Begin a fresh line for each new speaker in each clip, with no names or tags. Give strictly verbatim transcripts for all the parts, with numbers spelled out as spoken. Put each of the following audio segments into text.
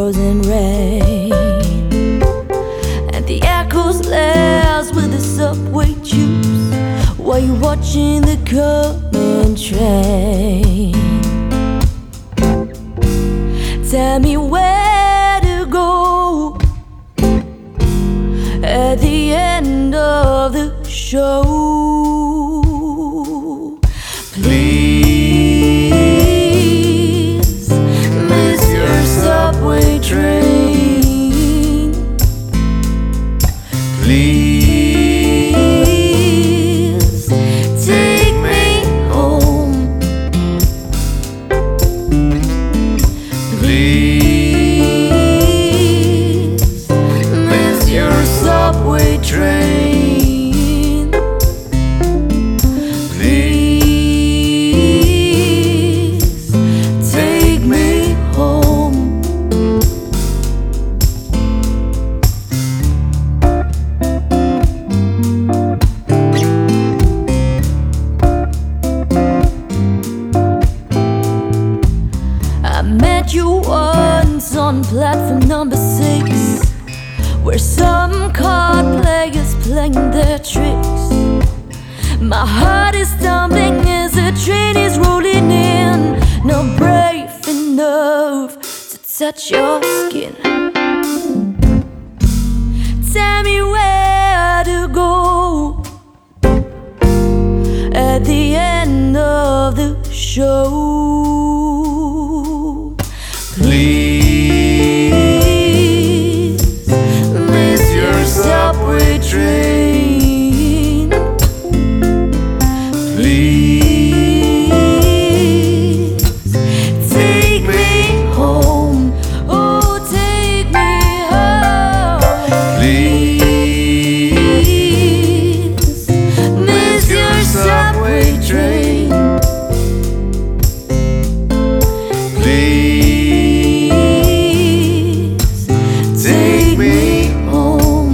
frozen rain, and the echoes last with the subway tubes while you're watching the coming train. Tell me where to go at the end of the show. Please, miss your subway train. Please, take me home. Please, miss your subway train. Please, take me home. I met you once on platform number six, where some card players playing their tricks. My heart is thumping as the train is rolling in. Not brave enough to touch your skin. Tell me where to go at the end of the show. Please, miss your subway train. Please, take me home. Oh, take me home. Please, miss your subway train. Please, take me home.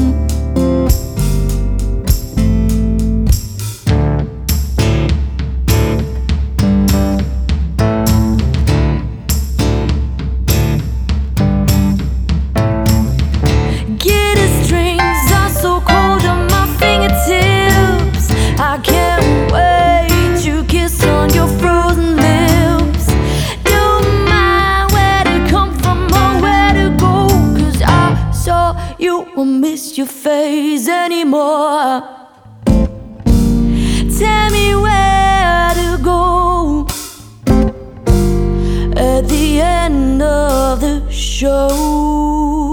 Guitar strings are so cold on my fingertips. I can't wait to kiss on your frozen lips. Don't mind where to come from or where to go, 'cause I saw you, won't miss your face anymore. Tell me where to go at the end of the show.